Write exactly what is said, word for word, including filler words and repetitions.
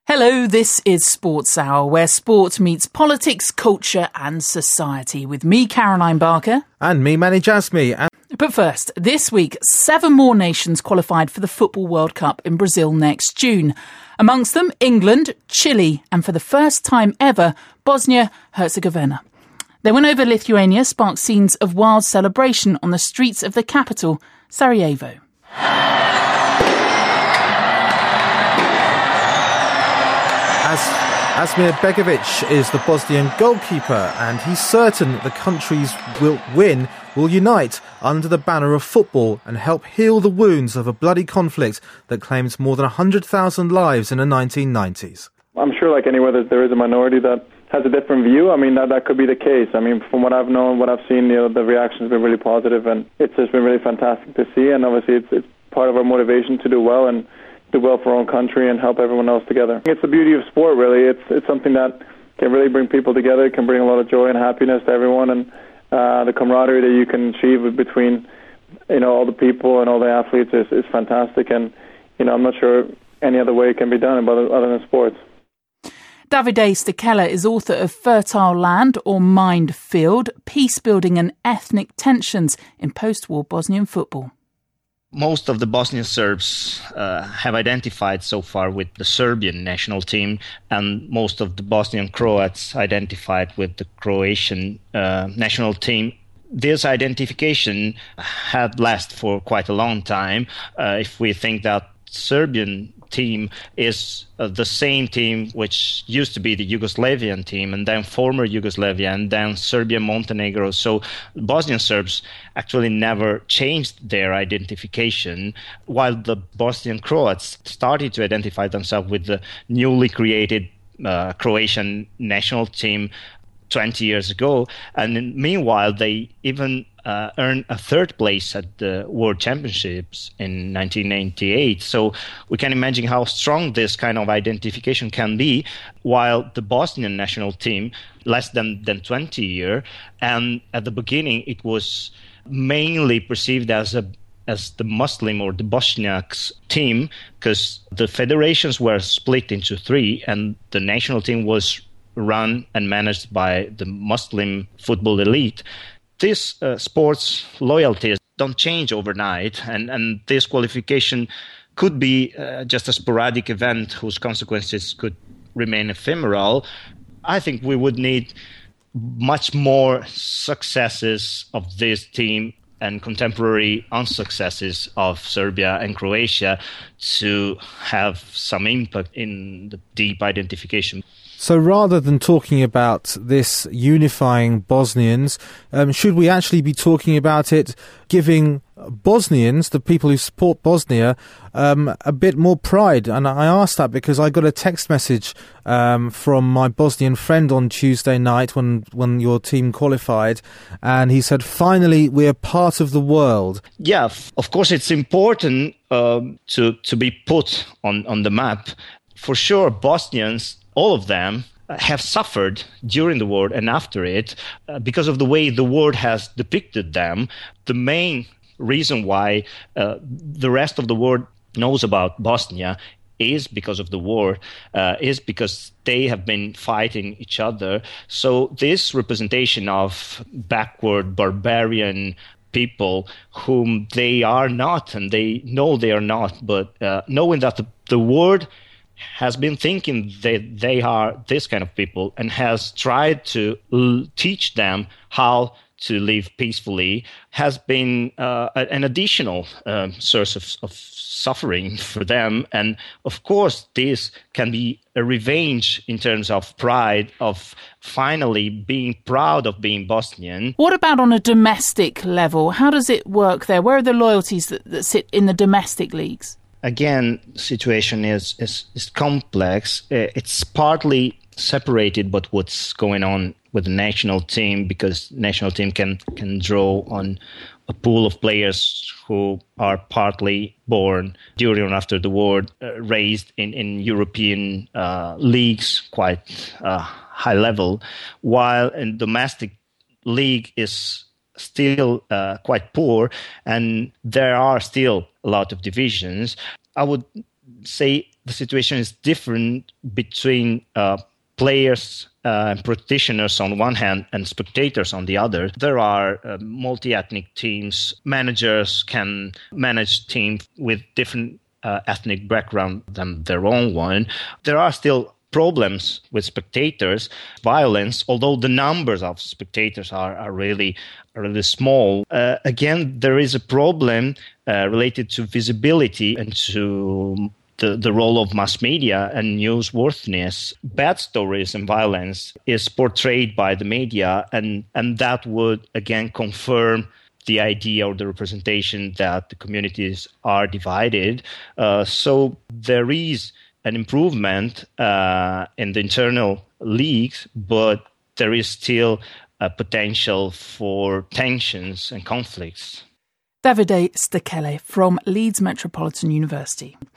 Hello, this is Sports Hour, where sport meets politics, culture and society, with me, Caroline Barker. And me, Manny Jasmy. And- but first, this week, seven more nations qualified for the Football World Cup in Brazil next June. Amongst them, England, Chile and for the first time ever, Bosnia-Herzegovina. Their win over Lithuania sparked scenes of wild celebration on the streets of the capital, Sarajevo. As Asmir Begovic is the Bosnian goalkeeper, and he's certain that the countries will win will unite under the banner of football and help heal the wounds of a bloody conflict that claimed more than one hundred thousand lives in the nineteen nineties. I'm sure, like anywhere, that there is a minority that has a different view. I mean, that, that could be the case. I mean, from what I've known, what I've seen, you know, the reaction has been really positive, and it's just been really fantastic to see. And obviously, it's it's part of our motivation to do well and do well for our own country and help everyone else together. It's the beauty of sport, really. It's it's something that can really bring people together, can bring a lot of joy and happiness to everyone, and uh, the camaraderie that you can achieve between, you know, all the people and all the athletes is, is fantastic. And, you know, I'm not sure any other way it can be done other, other than sports. Davide Stikela is author of Fertile Land or Mined Field, Peace Building and Ethnic Tensions in Post-War Bosnian Football. Most of the Bosnian Serbs uh, have identified so far with the Serbian national team, and most of the Bosnian Croats identified with the Croatian uh, national team. This identification had lasted for quite a long time. Uh, if we think that Serbian team is uh, the same team which used to be the Yugoslavian team, and then former Yugoslavia, and then Serbia, Montenegro. So Bosnian Serbs actually never changed their identification, while the Bosnian Croats started to identify themselves with the newly created uh, Croatian national team twenty years ago. And meanwhile, they even uh, earned a third place at the World Championships in nineteen ninety-eight. So we can imagine how strong this kind of identification can be, while the Bosnian national team, less than, than twenty years, and at the beginning it was mainly perceived as a as the Muslim or the Bosniaks team, because the federations were split into three, and the national team was run and managed by the Muslim football elite. These uh, sports loyalties don't change overnight, and, and this qualification could be uh, just a sporadic event whose consequences could remain ephemeral. I think we would need much more successes of this team and contemporary unsuccesses of Serbia and Croatia to have some impact in the deep identification. So rather than talking about this unifying Bosnians, um, should we actually be talking about it giving Bosnians, the people who support Bosnia, um, a bit more pride? And I asked that because I got a text message um, from my Bosnian friend on Tuesday night when, when your team qualified, and he said, finally, we're part of the world. Yeah, of course, it's important um, to, to be put on, on the map. For sure, Bosnians, all of them, have suffered during the war and after it uh, because of the way the world has depicted them. The main reason why uh, the rest of the world knows about Bosnia is because of the war, uh, is because they have been fighting each other. So this representation of backward, barbarian people whom they are not, and they know they are not, but uh, knowing that the, the world has been thinking that they are this kind of people and has tried to l- teach them how to live peacefully, has been uh, an additional um, source of, of suffering for them. And of course, this can be a revenge in terms of pride, of finally being proud of being Bosnian. What about on a domestic level? How does it work there? Where are the loyalties that, that sit in the domestic leagues? Again, the situation is, is, is complex. It's partly separated, but what's going on with the national team, because national team can, can draw on a pool of players who are partly born during or after the war, uh, raised in, in European uh, leagues, quite uh, high level, while in domestic league is still uh, quite poor, and there are still a lot of divisions. I would say the situation is different between uh, players uh, and practitioners on one hand and spectators on the other. There are uh, multi-ethnic teams. Managers can manage teams with different uh, ethnic background than their own one. There are still problems with spectators, violence, although the numbers of spectators are, are really are really small. Uh, again, there is a problem uh, related to visibility and to the, the role of mass media and newsworthiness. Bad stories and violence is portrayed by the media, and, and that would, again, confirm the idea or the representation that the communities are divided. Uh, so there is an improvement uh, in the internal leagues, but there is still a potential for tensions and conflicts. Davide Stekele from Leeds Metropolitan University.